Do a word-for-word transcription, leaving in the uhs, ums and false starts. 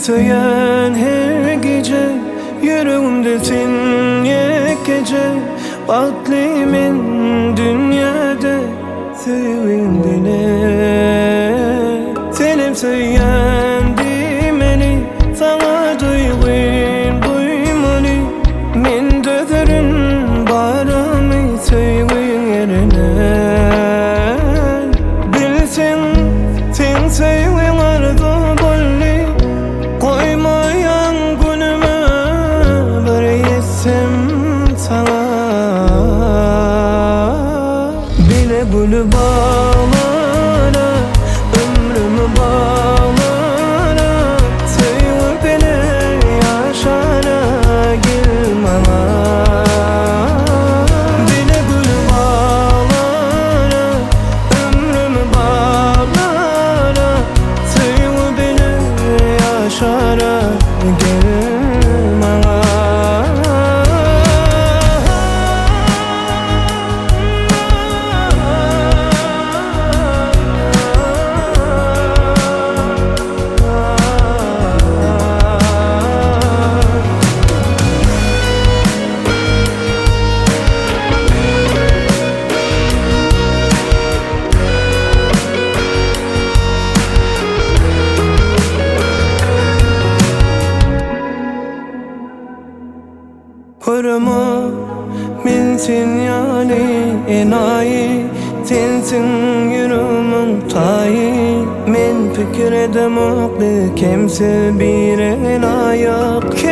söyleyen her gece yüreğimde sen yek gece Baklimin dünyada sevindiğine Senem söyleyen dimeni sana duyguyn duymani Men dözerin barami söyleyen yerine Bilsin sen söyleyen arzu bolli Koymayan günüme bir yetsem sana Bile gülü bağlara ömrümü bağlara Söyle beni yaşana gel bana Bile gülü bağlara ömrümü bağlara Söyle beni yaşana gel bana Koruma minsin yani enayi Sensin yüreğimin tayı Men fikir edemokli kimse bir elayak